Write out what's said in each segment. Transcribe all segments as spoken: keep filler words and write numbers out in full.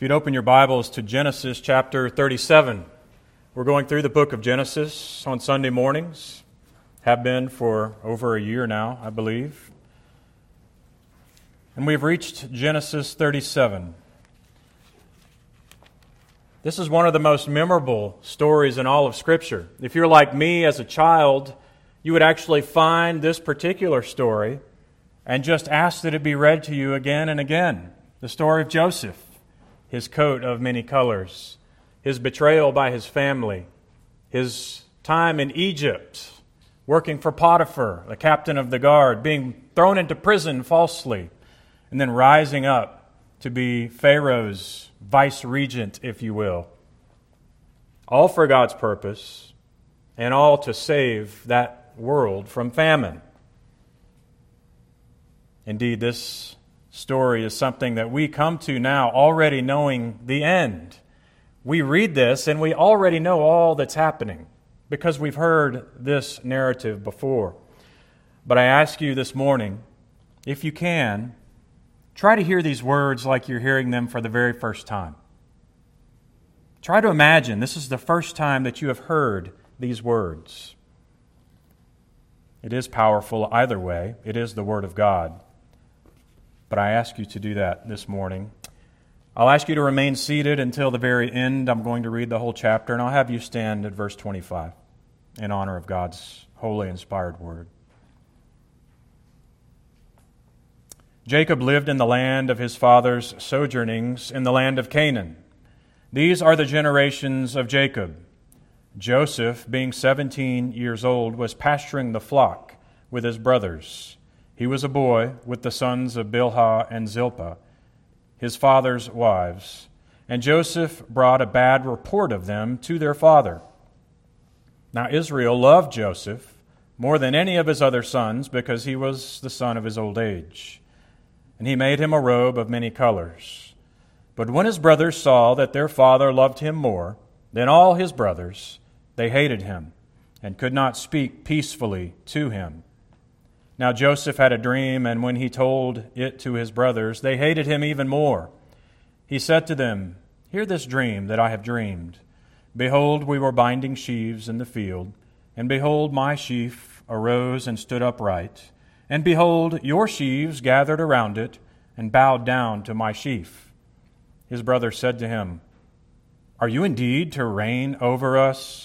If you'd open your Bibles to Genesis chapter thirty-seven. We're going through the book of Genesis on Sunday mornings. Have been for over a year now, I believe. And we've reached Genesis thirty-seven. This is one of the most memorable stories in all of Scripture. If you're like me as a child, you would actually find this particular story and just ask that it be read to you again and again. The story of Joseph, his coat of many colors, his betrayal by his family, his time in Egypt, working for Potiphar, the captain of the guard, being thrown into prison falsely, and then rising up to be Pharaoh's vice-regent, if you will. All for God's purpose, and all to save that world from famine. Indeed, this story is something that we come to now already knowing the end. We read this and we already know all that's happening because we've heard this narrative before. But I ask you this morning, if you can, try to hear these words like you're hearing them for the very first time. Try to imagine this is the first time that you have heard these words. It is powerful either way. It is the Word of God. But I ask you to do that this morning. I'll ask you to remain seated until the very end. I'm going to read the whole chapter, and I'll have you stand at verse twenty-five in honor of God's holy, inspired Word. Jacob lived in the land of his fathers' sojournings in the land of Canaan. These are the generations of Jacob. Joseph, being seventeen years old, was pasturing the flock with his brothers. He was a boy with the sons of Bilhah and Zilpah, his father's wives. And Joseph brought a bad report of them to their father. Now Israel loved Joseph more than any of his other sons because he was the son of his old age. And he made him a robe of many colors. But when his brothers saw that their father loved him more than all his brothers, they hated him and could not speak peacefully to him. Now Joseph had a dream, and when he told it to his brothers, they hated him even more. He said to them, "Hear this dream that I have dreamed. Behold, we were binding sheaves in the field, and behold, my sheaf arose and stood upright. And behold, your sheaves gathered around it and bowed down to my sheaf." His brothers said to him, "Are you indeed to reign over us?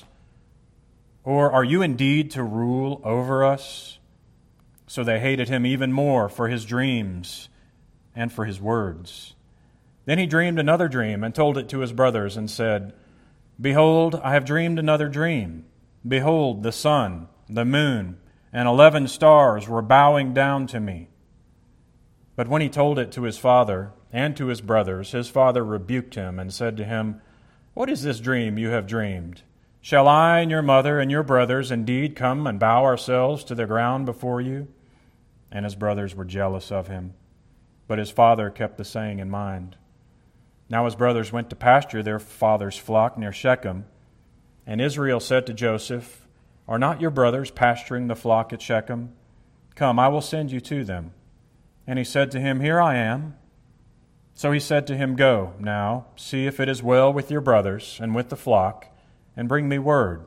Or are you indeed to rule over us?" So they hated him even more for his dreams and for his words. Then he dreamed another dream and told it to his brothers and said, "Behold, I have dreamed another dream. Behold, the sun, the moon, and eleven stars were bowing down to me." But when he told it to his father and to his brothers, his father rebuked him and said to him, "What is this dream you have dreamed? Shall I and your mother and your brothers indeed come and bow ourselves to the ground before you?" And his brothers were jealous of him. But his father kept the saying in mind. Now his brothers went to pasture their father's flock near Shechem. And Israel said to Joseph, "Are not your brothers pasturing the flock at Shechem? Come, I will send you to them." And he said to him, "Here I am." So he said to him, "Go, now, see if it is well with your brothers and with the flock, and bring me word."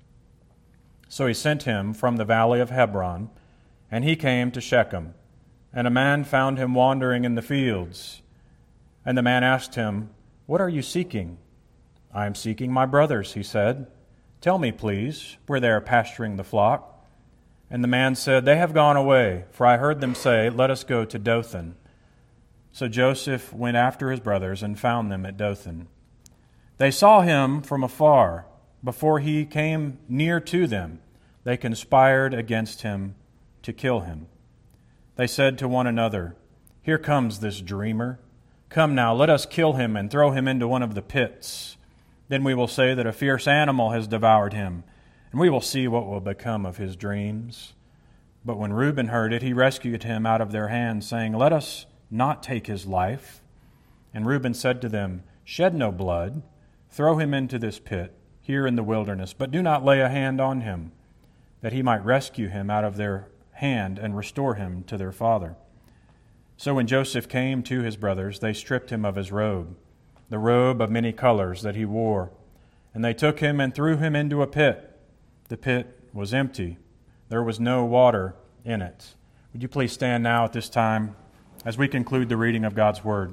So he sent him from the valley of Hebron, and he came to Shechem. And a man found him wandering in the fields. And the man asked him, "What are you seeking?" "I am seeking my brothers," he said. "Tell me, please, where they are pasturing the flock." And the man said, "They have gone away, for I heard them say, 'Let us go to Dothan.'" So Joseph went after his brothers and found them at Dothan. They saw him from afar. Before he came near to them, they conspired against him to kill him. They said to one another, "Here comes this dreamer. Come now, let us kill him and throw him into one of the pits. Then we will say that a fierce animal has devoured him, and we will see what will become of his dreams." But when Reuben heard it, he rescued him out of their hands, saying, "Let us not take his life." And Reuben said to them, "Shed no blood. Throw him into this pit here in the wilderness, but do not lay a hand on him, that he might rescue him out of their hand and restore him to their father." So when Joseph came to his brothers, they stripped him of his robe, the robe of many colors that he wore. And they took him and threw him into a pit. The pit was empty. There was no water in it. Would you please stand now at this time as we conclude the reading of God's Word?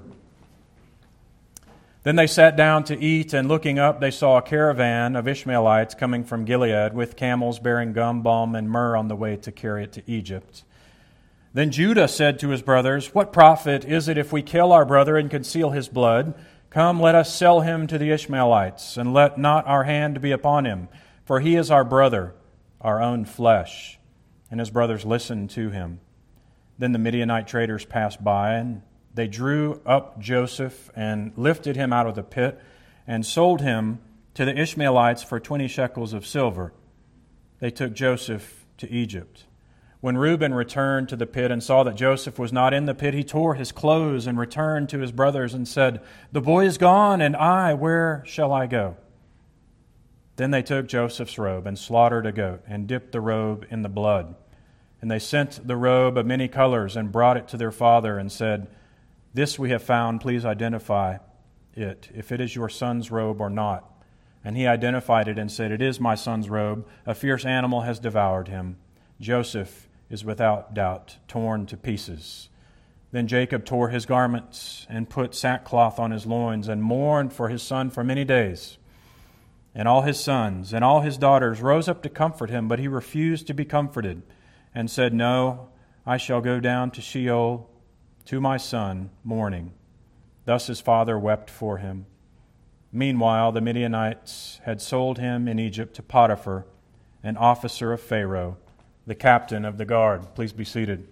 Then they sat down to eat, and looking up, they saw a caravan of Ishmaelites coming from Gilead with camels bearing gum, balm, and myrrh on the way to carry it to Egypt. Then Judah said to his brothers, "What profit is it if we kill our brother and conceal his blood? Come, let us sell him to the Ishmaelites, and let not our hand be upon him, for he is our brother, our own flesh." And his brothers listened to him. Then the Midianite traders passed by, and they drew up Joseph and lifted him out of the pit and sold him to the Ishmaelites for twenty shekels of silver. They took Joseph to Egypt. When Reuben returned to the pit and saw that Joseph was not in the pit, he tore his clothes and returned to his brothers and said, "The boy is gone, and I, where shall I go?" Then they took Joseph's robe and slaughtered a goat and dipped the robe in the blood. And they sent the robe of many colors and brought it to their father and said, "This we have found, please identify it, if it is your son's robe or not." And he identified it and said, "It is my son's robe. A fierce animal has devoured him. Joseph is without doubt torn to pieces." Then Jacob tore his garments and put sackcloth on his loins and mourned for his son for many days. And all his sons and all his daughters rose up to comfort him, but he refused to be comforted and said, "No, I shall go down to Sheol to my son, mourning." Thus his father wept for him. Meanwhile, the Midianites had sold him in Egypt to Potiphar, an officer of Pharaoh, the captain of the guard. Please be seated.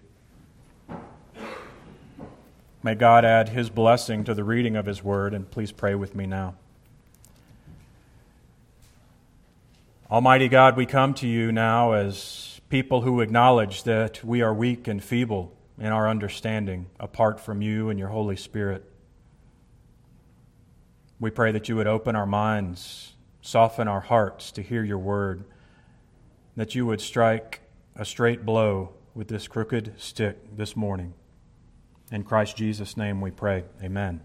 May God add His blessing to the reading of His Word, and please pray with me now. Almighty God, we come to You now as people who acknowledge that we are weak and feeble in our understanding apart from You and Your Holy Spirit. We pray that You would open our minds, soften our hearts to hear Your Word, that You would strike a straight blow with this crooked stick this morning. In Christ Jesus' name we pray. Amen.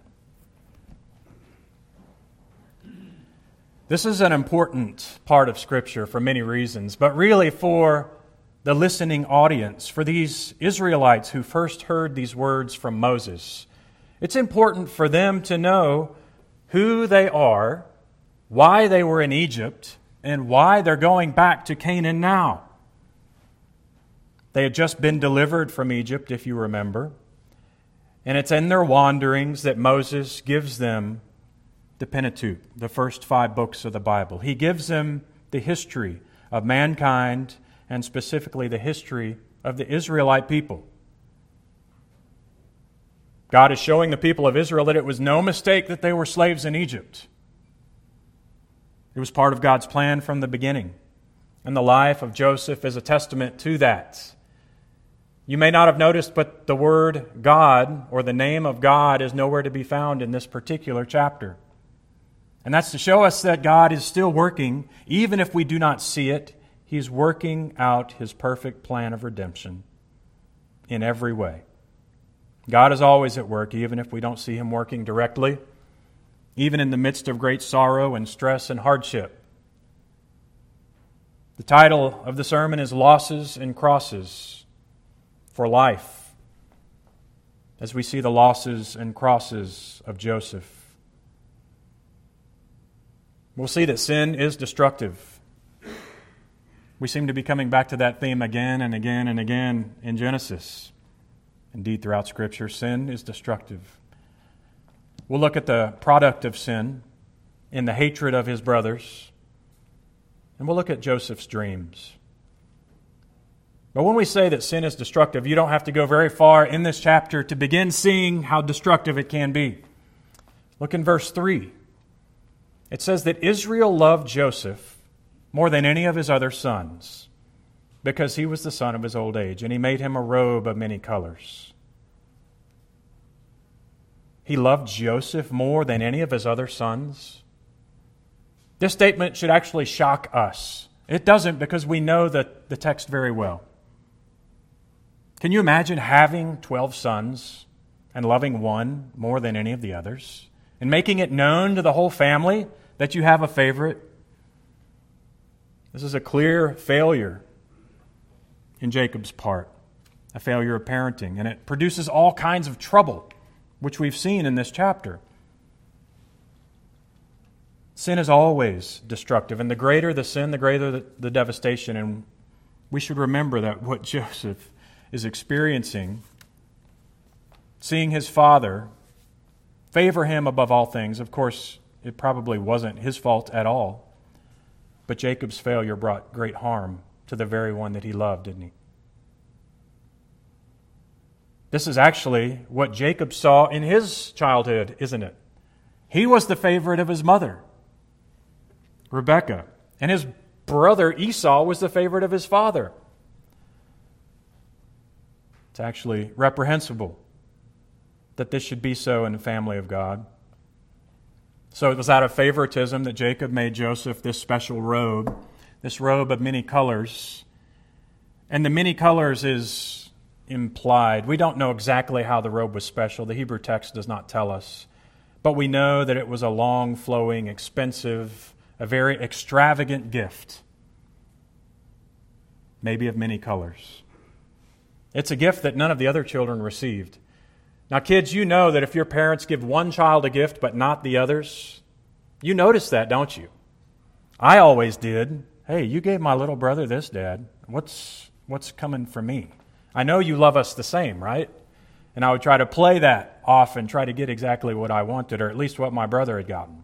This is an important part of Scripture for many reasons, but really for the listening audience, for these Israelites who first heard these words from Moses. It's important for them to know who they are, why they were in Egypt, and why they're going back to Canaan now. They had just been delivered from Egypt, if you remember, and it's in their wanderings that Moses gives them the Pentateuch, the first five books of the Bible. He gives them the history of mankind, and specifically the history of the Israelite people. God is showing the people of Israel that it was no mistake that they were slaves in Egypt. It was part of God's plan from the beginning. And the life of Joseph is a testament to that. You may not have noticed, but the word God, or the name of God, is nowhere to be found in this particular chapter. And that's to show us that God is still working, even if we do not see it. He's working out His perfect plan of redemption in every way. God is always at work, even if we don't see Him working directly, even in the midst of great sorrow and stress and hardship. The title of the sermon is Losses and Crosses for Life, as we see the losses and crosses of Joseph. We'll see that sin is destructive. We seem to be coming back to that theme again and again and again in Genesis. Indeed, throughout Scripture, sin is destructive. We'll look at the product of sin in the hatred of his brothers, and we'll look at Joseph's dreams. But when we say that sin is destructive, you don't have to go very far in this chapter to begin seeing how destructive it can be. Look in verse three. It says that Israel loved Joseph more than any of his other sons, because he was the son of his old age, and he made him a robe of many colors. He loved Joseph more than any of his other sons. This statement should actually shock us. It doesn't, because we know the, the text very well. Can you imagine having twelve sons and loving one more than any of the others? and making it known to the whole family that you have a favorite. This is a clear failure in Jacob's part, a failure of parenting, and it produces all kinds of trouble, which we've seen in this chapter. Sin is always destructive, and the greater the sin, the greater the, the devastation, and we should remember that what Joseph is experiencing, seeing his father favor him above all things. Of course, it probably wasn't his fault at all, but Jacob's failure brought great harm to the very one that he loved, didn't he? This is actually what Jacob saw in his childhood, isn't it? He was the favorite of his mother, Rebekah, and his brother Esau was the favorite of his father. It's actually reprehensible that this should be so in the family of God. So it was out of favoritism that Jacob made Joseph this special robe, this robe of many colors. And the many colors is implied. We don't know exactly how the robe was special. The Hebrew text does not tell us. But we know that it was a long, flowing, expensive, a very extravagant gift, maybe of many colors. It's a gift that none of the other children received. Now, kids, you know that if your parents give one child a gift but not the others, you notice that, don't you? I always did. Hey, you gave my little brother this, Dad. What's what's coming for me? I know you love us the same, right? And I would try to play that off and try to get exactly what I wanted, or at least what my brother had gotten.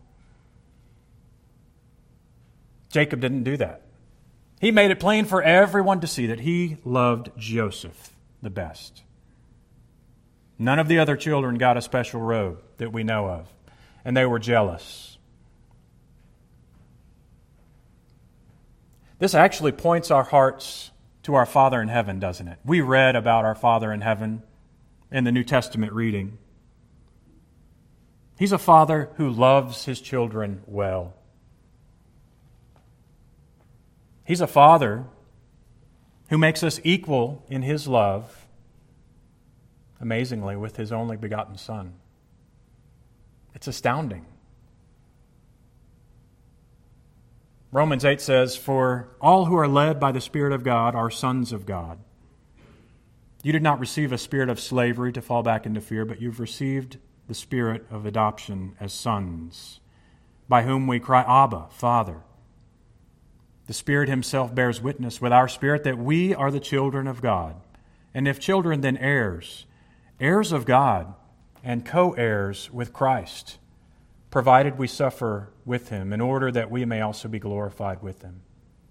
Jacob didn't do that. He made it plain for everyone to see that he loved Joseph the best. None of the other children got a special robe that we know of, and they were jealous. This actually points our hearts to our Father in heaven, doesn't it? We read about our Father in heaven in the New Testament reading. He's a Father who loves His children well. He's a Father who makes us equal in His love, amazingly, with His only begotten Son. It's astounding. Romans eight says, "For all who are led by the Spirit of God are sons of God. You did not receive a spirit of slavery to fall back into fear, but you've received the Spirit of adoption as sons, by whom we cry, Abba, Father." The Spirit Himself bears witness with our spirit that we are the children of God. And if children, then heirs, heirs of God and co-heirs with Christ, provided we suffer with Him in order that we may also be glorified with Him.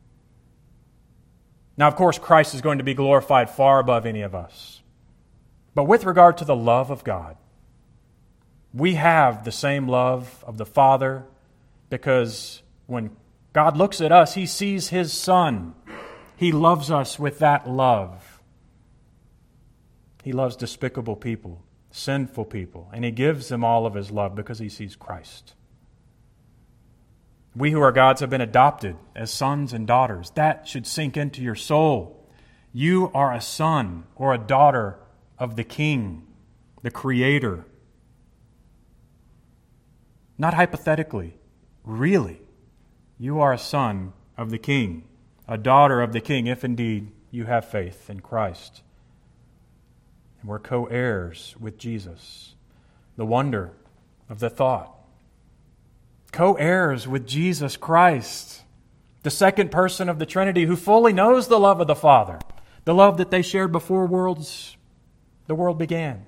Now, of course, Christ is going to be glorified far above any of us. But with regard to the love of God, we have the same love of the Father, because when God looks at us, He sees His Son. He loves us with that love. He loves despicable people, sinful people, and He gives them all of His love because He sees Christ. We who are God's have been adopted as sons and daughters. That should sink into your soul. You are a son or a daughter of the King, the Creator. Not hypothetically, really. You are a son of the King, a daughter of the King, if indeed you have faith in Christ. And we're co-heirs with Jesus. The wonder of the thought. Co-heirs with Jesus Christ, the second person of the Trinity, who fully knows the love of the Father, the love that they shared before worlds, the world began.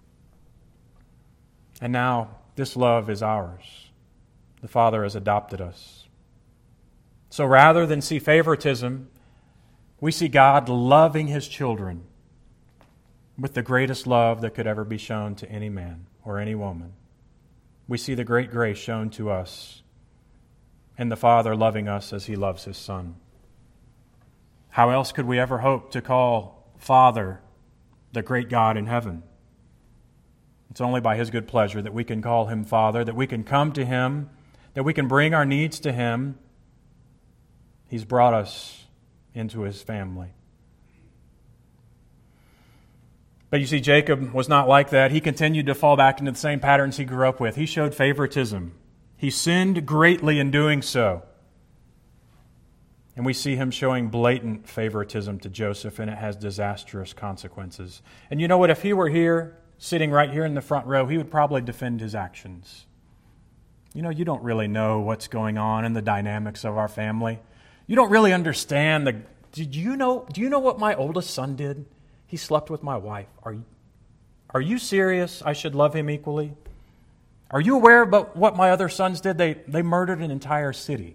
And now this love is ours. The Father has adopted us. So rather than see favoritism, we see God loving His children with the greatest love that could ever be shown to any man or any woman. We see the great grace shown to us and the Father loving us as He loves His Son. How else could we ever hope to call Father the great God in heaven? It's only by His good pleasure that we can call Him Father, that we can come to Him, that we can bring our needs to Him. He's brought us into His family. But you see, Jacob was not like that. He continued to fall back into the same patterns he grew up with. He showed favoritism. He sinned greatly in doing so. And we see him showing blatant favoritism to Joseph, and it has disastrous consequences. And you know what? If he were here, sitting right here in the front row, he would probably defend his actions. You know, you don't really know what's going on in the dynamics of our family. You don't really understand the... Did you know, do you know what my oldest son did? He slept with my wife. Are you, are you serious? I should love him equally? Are you aware about what my other sons did? They, they murdered an entire city.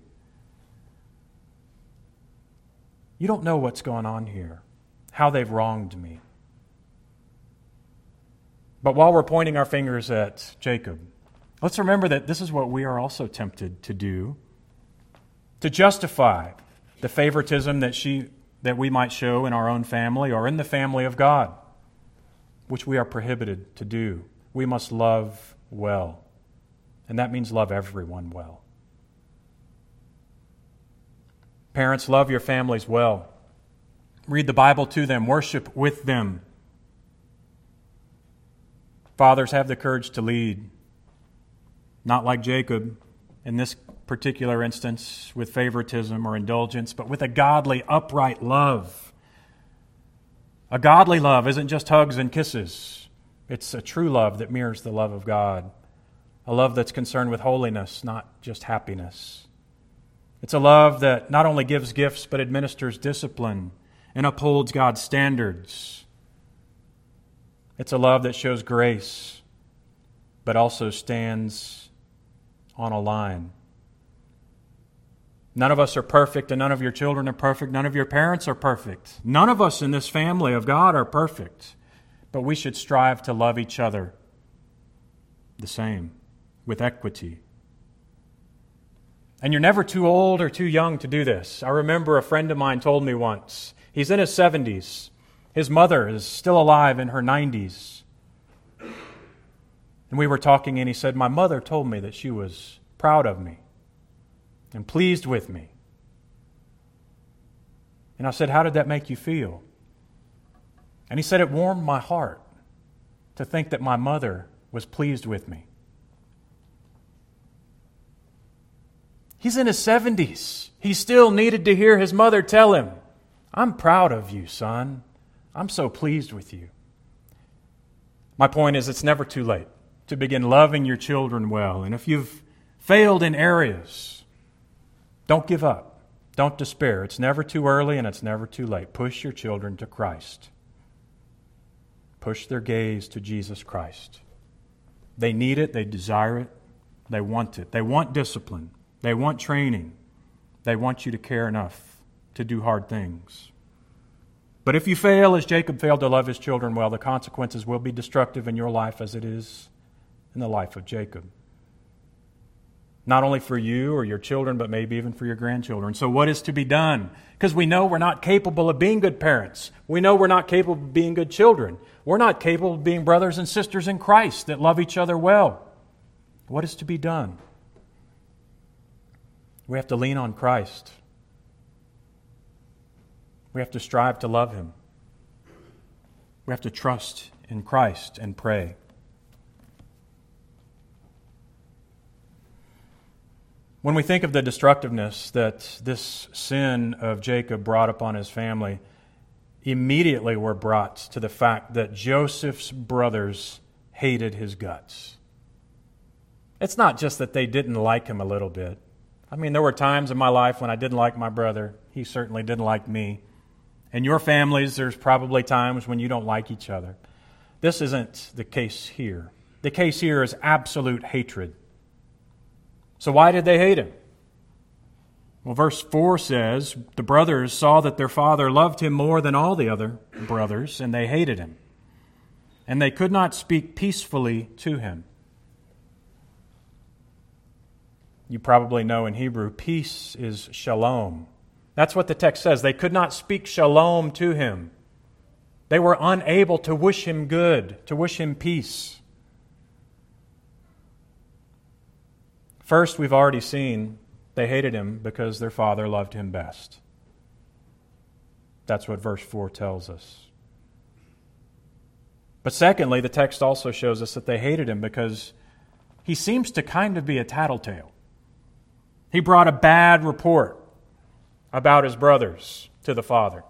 You don't know what's going on here, how they've wronged me. But while we're pointing our fingers at Jacob, let's remember that this is what we are also tempted to do, to justify the favoritism that she that we might show in our own family or in the family of God, which we are prohibited to do. We must love well, and that means love everyone well. Parents, love your families well. Read the Bible to them. Worship with them. Fathers, have the courage to lead. Not like Jacob in this particular instance with favoritism or indulgence, but with a godly, upright love. A godly love isn't just hugs and kisses. It's a true love that mirrors the love of God. A love that's concerned with holiness, not just happiness. It's a love that not only gives gifts, but administers discipline and upholds God's standards. It's a love that shows grace, but also stands on a line. None of us are perfect, and none of your children are perfect. None of your parents are perfect. None of us in this family of God are perfect. But we should strive to love each other the same, with equity. And you're never too old or too young to do this. I remember a friend of mine told me once, he's in his seventies. His mother is still alive in her nineties. And we were talking and he said, my mother told me that she was proud of me and pleased with me. And I said, how did that make you feel? And he said, it warmed my heart to think that my mother was pleased with me. He's in his seventies. He still needed to hear his mother tell him, I'm proud of you, son. I'm so pleased with you. My point is, it's never too late to begin loving your children well. And if you've failed in areas, don't give up. Don't despair. It's never too early and it's never too late. Push your children to Christ. Push their gaze to Jesus Christ. They need it. They desire it. They want it. They want discipline. They want training. They want you to care enough to do hard things. But if you fail, as Jacob failed to love his children well, the consequences will be destructive in your life as it is in the life of Jacob. Not only for you or your children, but maybe even for your grandchildren. So what is to be done? Because we know we're not capable of being good parents. We know we're not capable of being good children. We're not capable of being brothers and sisters in Christ that love each other well. What is to be done? We have to lean on Christ. We have to strive to love Him. We have to trust in Christ and pray. When we think of the destructiveness that this sin of Jacob brought upon his family, immediately we're brought to the fact that Joseph's brothers hated his guts. It's not just that they didn't like him a little bit. I mean, there were times in my life when I didn't like my brother. He certainly didn't like me. In your families, there's probably times when you don't like each other. This isn't the case here. The case here is absolute hatred. So why did they hate him? Well, verse four says, the brothers saw that their father loved him more than all the other brothers, and they hated him. And they could not speak peacefully to him. You probably know in Hebrew, peace is shalom. That's what the text says. They could not speak shalom to him. They were unable to wish him good, to wish him peace. First, we've already seen they hated him because their father loved him best. That's what verse four tells us. But secondly, the text also shows us that they hated him because he seems to kind of be a tattletale. He brought a bad report about his brothers to the father.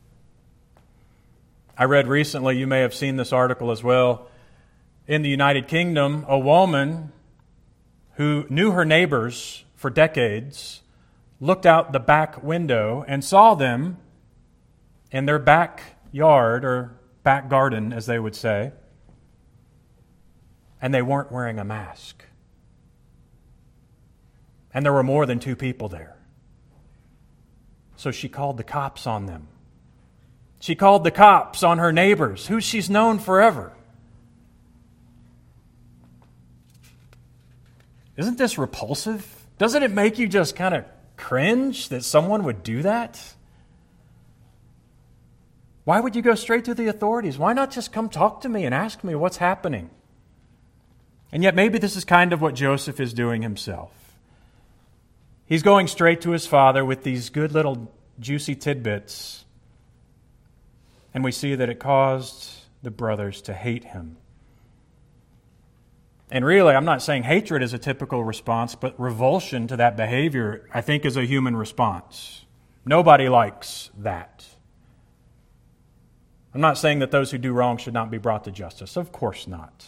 I read recently, you may have seen this article as well, in the United Kingdom, a woman who knew her neighbors for decades looked out the back window and saw them in their backyard, or back garden, as they would say, and they weren't wearing a mask. And there were more than two people there. So she called the cops on them. She called the cops on her neighbors, who she's known forever. Isn't this repulsive? Doesn't it make you just kind of cringe that someone would do that? Why would you go straight to the authorities? Why not just come talk to me and ask me what's happening? And yet maybe this is kind of what Joseph is doing himself. He's going straight to his father with these good little juicy tidbits. And we see that it caused the brothers to hate him. And really, I'm not saying hatred is a typical response, but revulsion to that behavior, I think, is a human response. Nobody likes that. I'm not saying that those who do wrong should not be brought to justice. Of course not.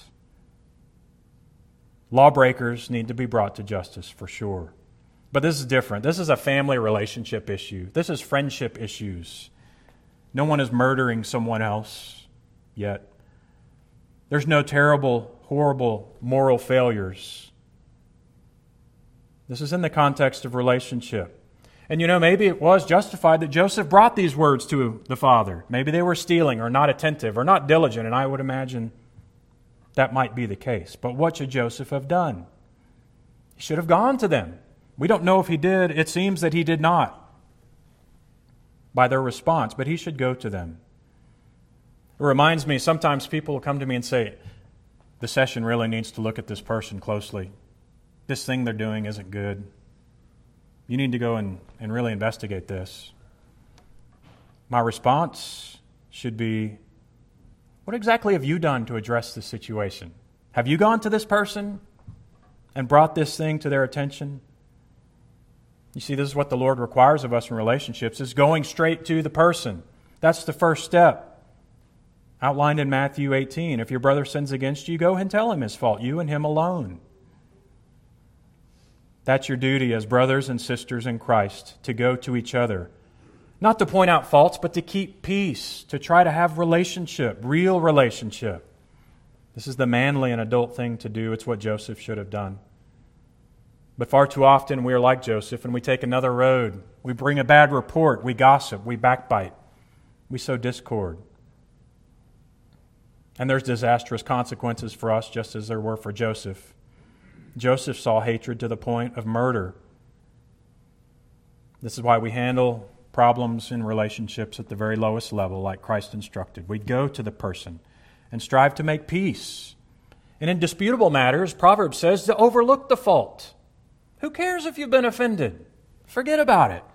Lawbreakers need to be brought to justice, for sure. But this is different. This is a family relationship issue. This is friendship issues. No one is murdering someone else yet. There's no terrible, horrible moral failures. This is in the context of relationship. And you know, maybe it was justified that Joseph brought these words to the father. Maybe they were stealing or not attentive or not diligent, and I would imagine that might be the case. But what should Joseph have done? He should have gone to them. We don't know if he did. It seems that he did not by their response, but he should go to them. It reminds me, sometimes people will come to me and say, the session really needs to look at this person closely. This thing they're doing isn't good. You need to go and, and really investigate this. My response should be, what exactly have you done to address this situation? Have you gone to this person and brought this thing to their attention? You see, this is what the Lord requires of us in relationships, is going straight to the person. That's the first step, outlined in Matthew eighteen. If your brother sins against you, go and tell him his fault, you and him alone. That's your duty as brothers and sisters in Christ, to go to each other. Not to point out faults, but to keep peace, to try to have relationship, real relationship. This is the manly and adult thing to do. It's what Joseph should have done. But far too often we are like Joseph and we take another road. We bring a bad report. We gossip. We backbite. We sow discord. And there's disastrous consequences for us, just as there were for Joseph. Joseph saw hatred to the point of murder. This is why we handle problems in relationships at the very lowest level, like Christ instructed. We go to the person and strive to make peace. And in disputable matters, Proverbs says to overlook the fault. Who cares if you've been offended? Forget about it.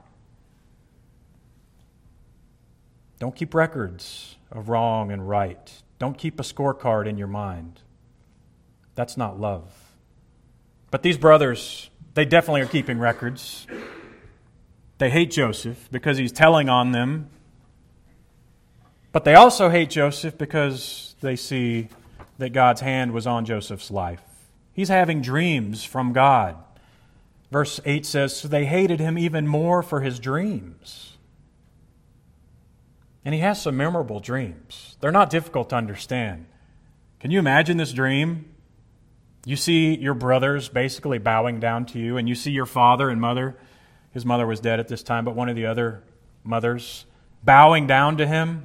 Don't keep records of wrong and right. Don't keep a scorecard in your mind. That's not love. But these brothers, they definitely are keeping records. They hate Joseph because he's telling on them. But they also hate Joseph because they see that God's hand was on Joseph's life. He's having dreams from God. Verse eight says, so they hated him even more for his dreams. And he has some memorable dreams. They're not difficult to understand. Can you imagine this dream? You see your brothers basically bowing down to you, and you see your father and mother. His mother was dead at this time, but one of the other mothers bowing down to him.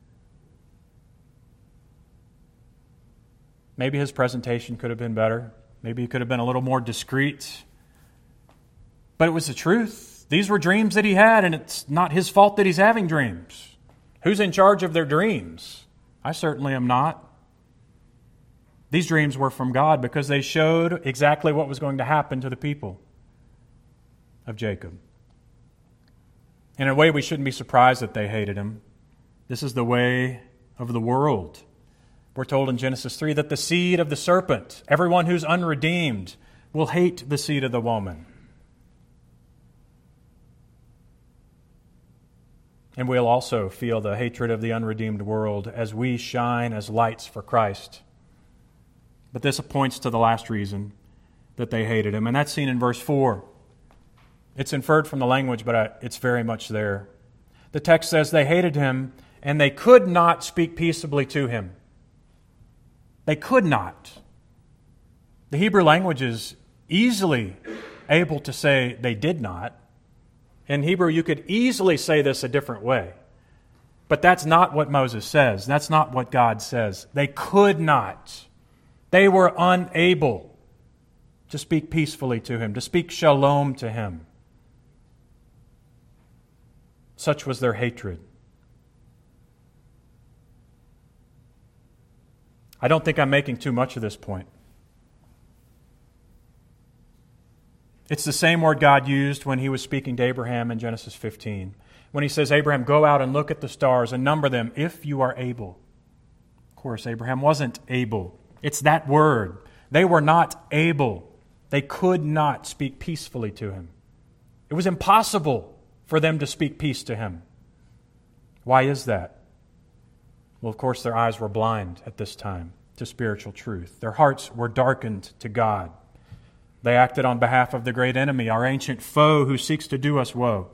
Maybe his presentation could have been better. Maybe he could have been a little more discreet. But it was the truth. These were dreams that he had, and it's not his fault that he's having dreams. Who's in charge of their dreams? I certainly am not. These dreams were from God because they showed exactly what was going to happen to the people of Jacob. In a way, we shouldn't be surprised that they hated him. This is the way of the world. We're told in Genesis three that the seed of the serpent, everyone who's unredeemed, will hate the seed of the woman. And we'll also feel the hatred of the unredeemed world as we shine as lights for Christ. But this points to the last reason that they hated him, and that's seen in verse four. It's inferred from the language, but it's very much there. The text says they hated him, and they could not speak peaceably to him. They could not. The Hebrew language is easily able to say they did not. In Hebrew, you could easily say this a different way. But that's not what Moses says. That's not what God says. They could not. They were unable to speak peacefully to him, to speak shalom to him. Such was their hatred. I don't think I'm making too much of this point. It's the same word God used when he was speaking to Abraham in Genesis fifteen. When he says, Abraham, go out and look at the stars and number them if you are able. Of course, Abraham wasn't able. It's that word. They were not able. They could not speak peacefully to him. It was impossible for them to speak peace to him. Why is that? Well, of course, their eyes were blind at this time to spiritual truth. Their hearts were darkened to God. They acted on behalf of the great enemy, our ancient foe who seeks to do us woe.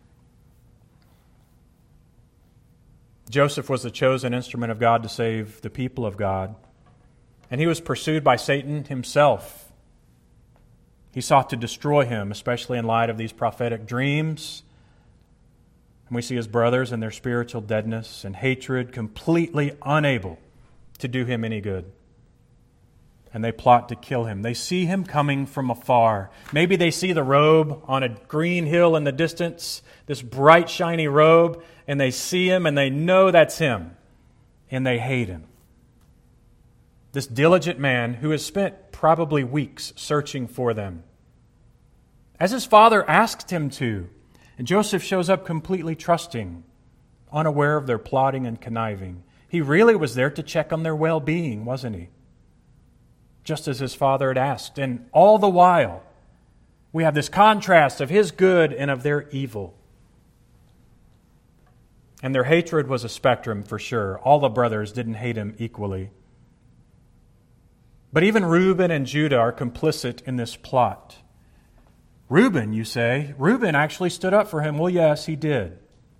Joseph was the chosen instrument of God to save the people of God, and he was pursued by Satan himself. He sought to destroy him, especially in light of these prophetic dreams. And we see his brothers in their spiritual deadness and hatred, completely unable to do him any good. And they plot to kill him. They see him coming from afar. Maybe they see the robe on a green hill in the distance, this bright, shiny robe, and they see him and they know that's him, and they hate him. This diligent man who has spent probably weeks searching for them, as his father asked him to. And Joseph shows up completely trusting, unaware of their plotting and conniving. He really was there to check on their well-being, wasn't he? Just as his father had asked. And all the while, we have this contrast of his good and of their evil. And their hatred was a spectrum for sure. All the brothers didn't hate him equally. But even Reuben and Judah are complicit in this plot. Reuben, you say, Reuben actually stood up for him. Well, yes, he did.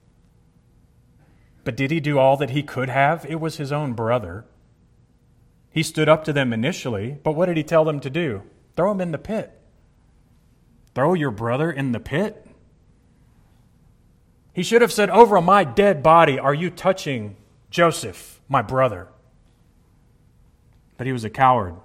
But did he do all that he could have? It was his own brother. He stood up to them initially, but what did he tell them to do? Throw him in the pit. Throw your brother in the pit? He should have said, over my dead body, are you touching Joseph, my brother? But he was a coward.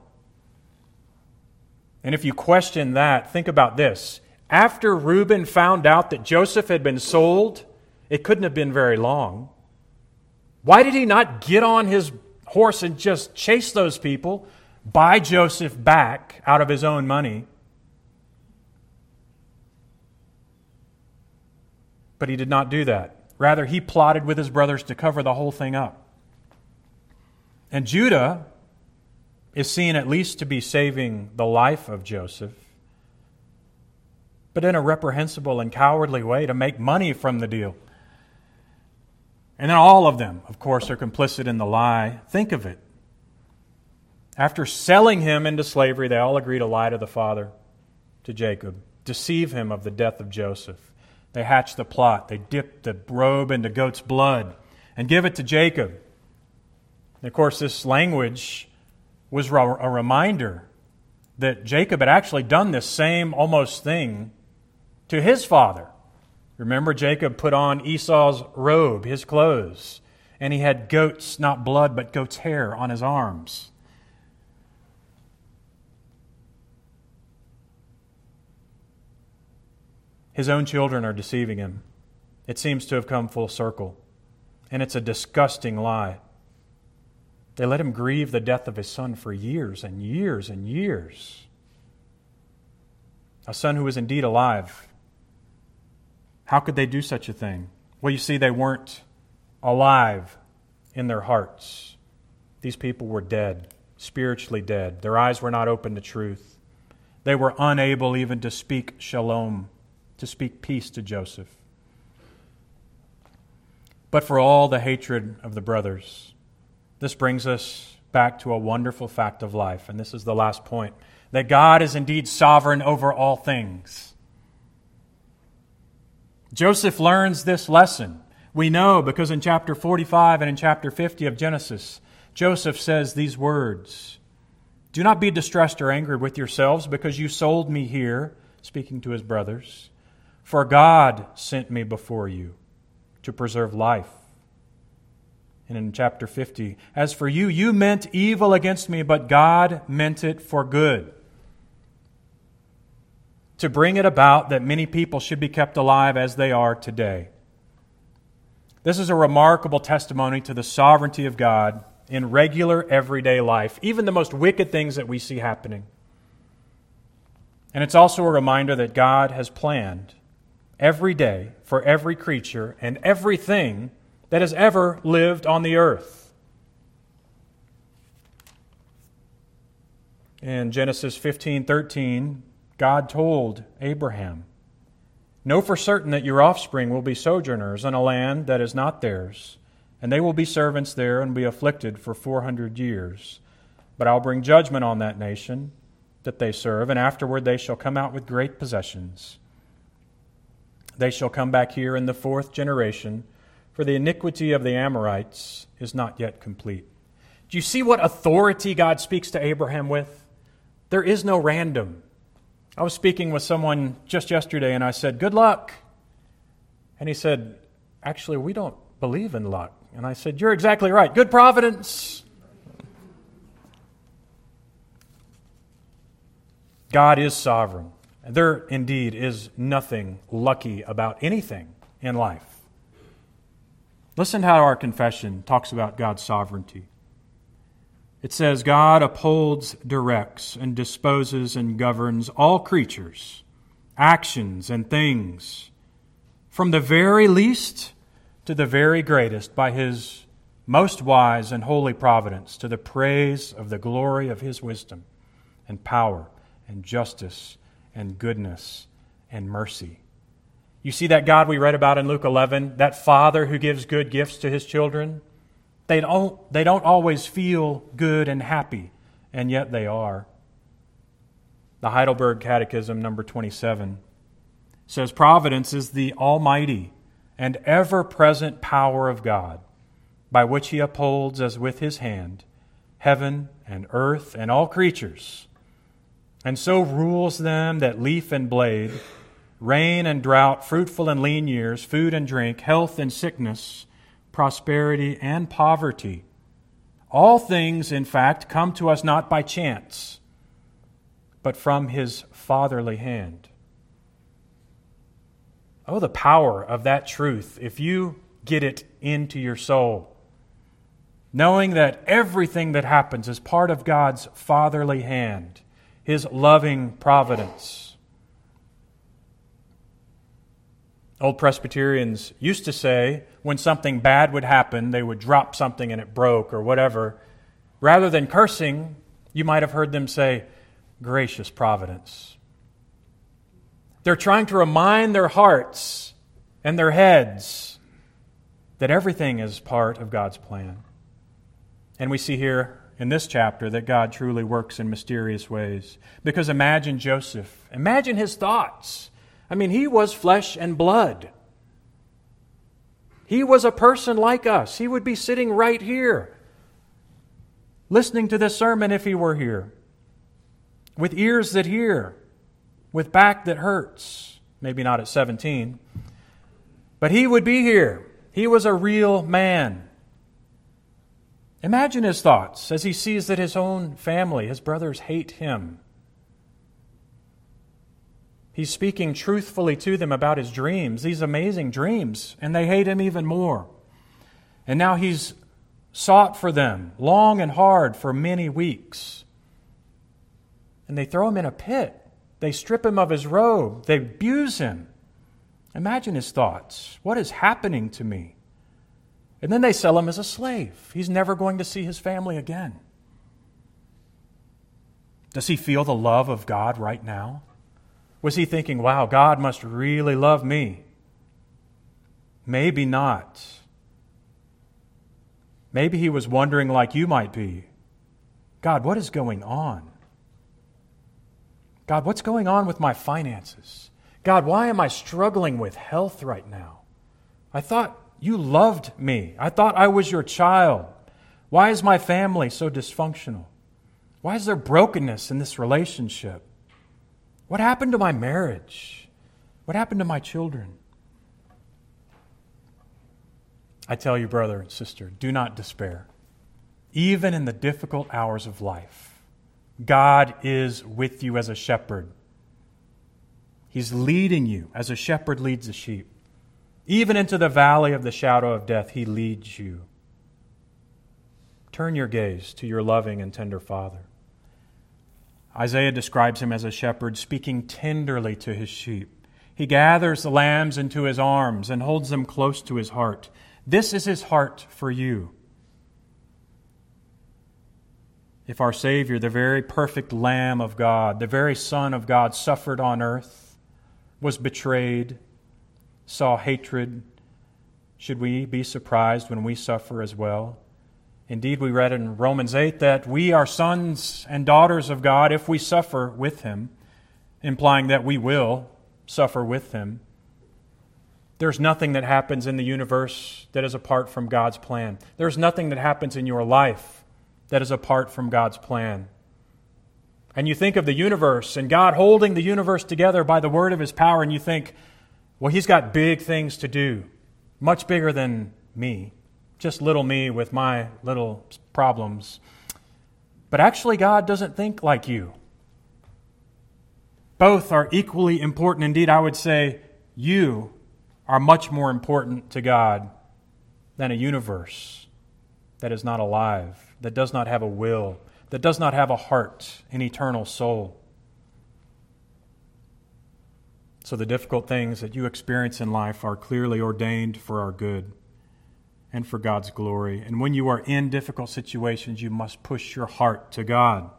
And if you question that, think about this. After Reuben found out that Joseph had been sold, it couldn't have been very long. Why did he not get on his horse and just chase those people, buy Joseph back out of his own money? But he did not do that. Rather, he plotted with his brothers to cover the whole thing up. And Judah is seen at least to be saving the life of Joseph, but in a reprehensible and cowardly way to make money from the deal. And then all of them, of course, are complicit in the lie. Think of it. After selling him into slavery, they all agree to lie to the father, to Jacob, deceive him of the death of Joseph. They hatch the plot. They dip the robe into goat's blood and give it to Jacob. And of course, this language was a reminder that Jacob had actually done this same almost thing to his father. Remember, Jacob put on Esau's robe, his clothes, and he had goats, not blood, but goat's hair on his arms. His own children are deceiving him. It seems to have come full circle, and it's a disgusting lie. They let him grieve the death of his son for years and years and years. A son who was indeed alive. How could they do such a thing? Well, you see, they weren't alive in their hearts. These people were dead, spiritually dead. Their eyes were not open to truth. They were unable even to speak shalom, to speak peace to Joseph. But for all the hatred of the brothers, this brings us back to a wonderful fact of life, and this is the last point, that God is indeed sovereign over all things. Joseph learns this lesson. We know because in chapter forty-five and in chapter fifty of Genesis, Joseph says these words, "Do not be distressed or angry with yourselves because you sold me here," speaking to his brothers, "for God sent me before you to preserve life." And in chapter fifty, "As for you, you meant evil against me, but God meant it for good, to bring it about that many people should be kept alive as they are today." This is a remarkable testimony to the sovereignty of God in regular, everyday life, even the most wicked things that we see happening. And it's also a reminder that God has planned every day for every creature and everything that has ever lived on the earth. In Genesis fifteen thirteen, God told Abraham, "Know for certain that your offspring will be sojourners in a land that is not theirs, and they will be servants there and be afflicted for four hundred years. But I'll bring judgment on that nation that they serve, and afterward they shall come out with great possessions. They shall come back here in the fourth generation, for the iniquity of the Amorites is not yet complete." Do you see what authority God speaks to Abraham with? There is no random. I was speaking with someone just yesterday, and I said, "Good luck." And he said, "Actually, we don't believe in luck." And I said, "You're exactly right. Good providence." God is sovereign. There indeed is nothing lucky about anything in life. Listen to how our confession talks about God's sovereignty. It says, "God upholds, directs, and disposes and governs all creatures, actions, and things, from the very least to the very greatest, by His most wise and holy providence, to the praise of the glory of His wisdom and power and justice and goodness and mercy." You see that God we read about in Luke eleven, that Father who gives good gifts to His children? They don't, they don't always feel good and happy, and yet they are. The Heidelberg Catechism, number twenty-seven, says, "Providence is the almighty and ever-present power of God, by which He upholds as with His hand heaven and earth and all creatures, and so rules them that leaf and blade, rain and drought, fruitful and lean years, food and drink, health and sickness, prosperity and poverty. All things, in fact, come to us not by chance, but from His fatherly hand." Oh, the power of that truth if you get it into your soul. Knowing that everything that happens is part of God's fatherly hand, His loving providence. Old Presbyterians used to say when something bad would happen, they would drop something and it broke or whatever. Rather than cursing, you might have heard them say, "Gracious providence." They're trying to remind their hearts and their heads that everything is part of God's plan. And we see here in this chapter that God truly works in mysterious ways. Because imagine Joseph. Imagine his thoughts. I mean, he was flesh and blood. He was a person like us. He would be sitting right here, listening to this sermon if he were here, with ears that hear, with back that hurts. Maybe not at seventeen. But he would be here. He was a real man. Imagine his thoughts as he sees that his own family, his brothers, hate him. He's speaking truthfully to them about his dreams, these amazing dreams, and they hate him even more. And now he's sought for them long and hard for many weeks. And they throw him in a pit. They strip him of his robe. They abuse him. Imagine his thoughts. What is happening to me? And then they sell him as a slave. He's never going to see his family again. Does he feel the love of God right now? Was he thinking, wow, God must really love me? Maybe not. Maybe he was wondering like you might be, God, what is going on? God, what's going on with my finances? God, why am I struggling with health right now? I thought you loved me. I thought I was your child. Why is my family so dysfunctional? Why is there brokenness in this relationship? What happened to my marriage? What happened to my children? I tell you, brother and sister, do not despair. Even in the difficult hours of life, God is with you as a shepherd. He's leading you as a shepherd leads the sheep. Even into the valley of the shadow of death, He leads you. Turn your gaze to your loving and tender Father. Isaiah describes Him as a shepherd speaking tenderly to His sheep. He gathers the lambs into His arms and holds them close to His heart. This is His heart for you. If our Savior, the very perfect Lamb of God, the very Son of God, suffered on earth, was betrayed, saw hatred, should we be surprised when we suffer as well? Indeed, we read in Romans eight that we are sons and daughters of God if we suffer with Him, implying that we will suffer with Him. There's nothing that happens in the universe that is apart from God's plan. There's nothing that happens in your life that is apart from God's plan. And you think of the universe and God holding the universe together by the word of His power, and you think, well, He's got big things to do, much bigger than me, just little me with my little problems. But actually, God doesn't think like you. Both are equally important. Indeed, I would say you are much more important to God than a universe that is not alive, that does not have a will, that does not have a heart, an eternal soul. So the difficult things that you experience in life are clearly ordained for our good and for God's glory. And when you are in difficult situations, you must push your heart to God.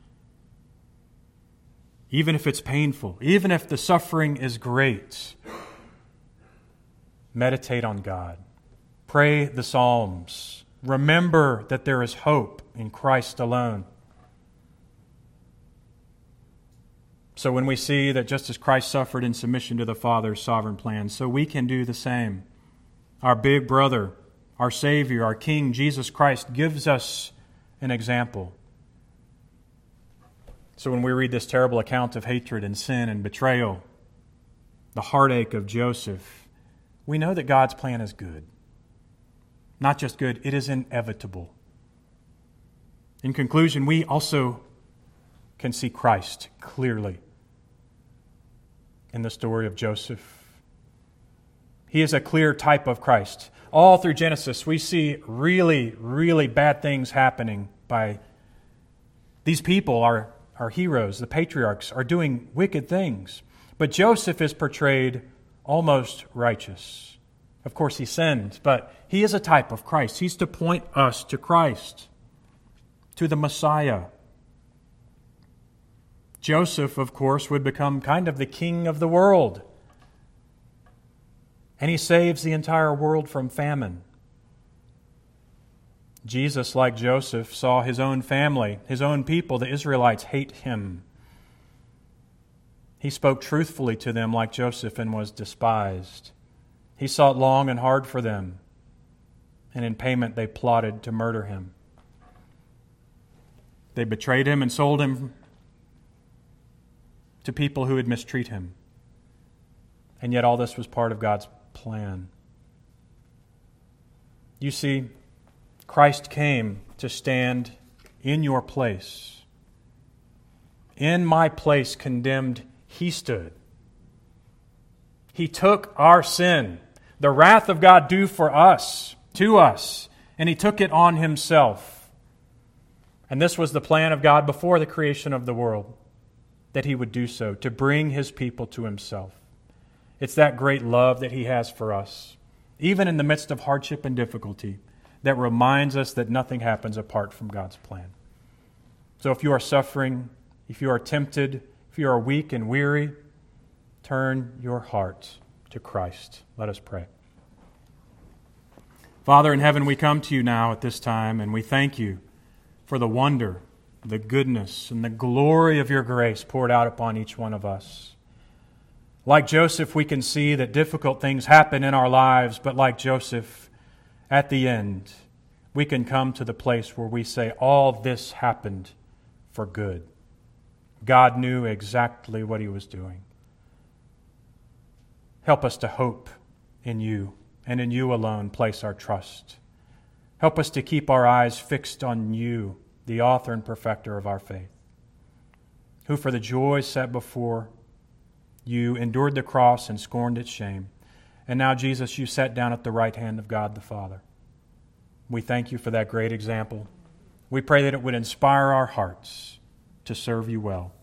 Even if it's painful, even if the suffering is great, meditate on God. Pray the Psalms. Remember that there is hope in Christ alone. So when we see that just as Christ suffered in submission to the Father's sovereign plan, so we can do the same. Our big brother, our Savior, our King, Jesus Christ, gives us an example. So when we read this terrible account of hatred and sin and betrayal, the heartache of Joseph, we know that God's plan is good. Not just good, it is inevitable. In conclusion, we also can see Christ clearly in the story of Joseph. He is a clear type of Christ. All through Genesis, we see really, really bad things happening by these people, our, our heroes, the patriarchs, are doing wicked things. But Joseph is portrayed almost righteous. Of course, he sinned, but he is a type of Christ. He's to point us to Christ, to the Messiah. Joseph, of course, would become kind of the king of the world. And he saves the entire world from famine. Jesus, like Joseph, saw his own family, his own people, the Israelites, hate him. He spoke truthfully to them like Joseph and was despised. He sought long and hard for them, and in payment they plotted to murder him. They betrayed him and sold him to people who would mistreat him. And yet all this was part of God's plan. You see, Christ came to stand in your place. In my place condemned, He stood. He took our sin, the wrath of God due for us, to us, and He took it on Himself. And this was the plan of God before the creation of the world, that He would do so, to bring His people to Himself. It's that great love that He has for us. even in the midst of hardship and difficulty, that reminds us that nothing happens apart from God's plan. So if you are suffering, if you are tempted, if you are weak and weary, turn your heart to Christ. Let us pray. Father in heaven, we come to you now at this time, and we thank you for the wonder, the goodness, and the glory of your grace poured out upon each one of us. Like Joseph, we can see that difficult things happen in our lives, but like Joseph, at the end, we can come to the place where we say, all this happened for good. God knew exactly what He was doing. Help us to hope in you, and in you alone place our trust. Help us to keep our eyes fixed on you, the author and perfecter of our faith, who for the joy set before you endured the cross and scorned its shame. And now, Jesus, you sat down at the right hand of God the Father. We thank you for that great example. We pray that it would inspire our hearts to serve you well.